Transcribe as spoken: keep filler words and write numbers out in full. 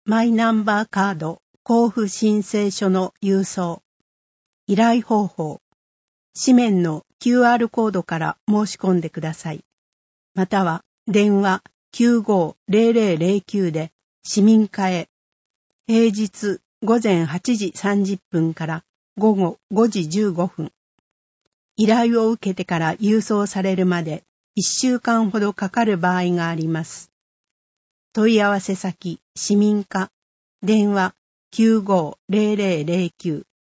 マイナンバーカード交付申請書の郵送。依頼方法。紙面の キューアール コードから申し込んでください。または電話 きゅうごーぜろぜろぜろきゅう で市民課へ。平日午前はちじさんじゅっぷんから午後ごじじゅうごふん。依頼を受けてから郵送されるまでいっしゅうかんほどかかる場合があります。問い合わせ先市民課。電話 きゅうごーぜろぜろぜろきゅう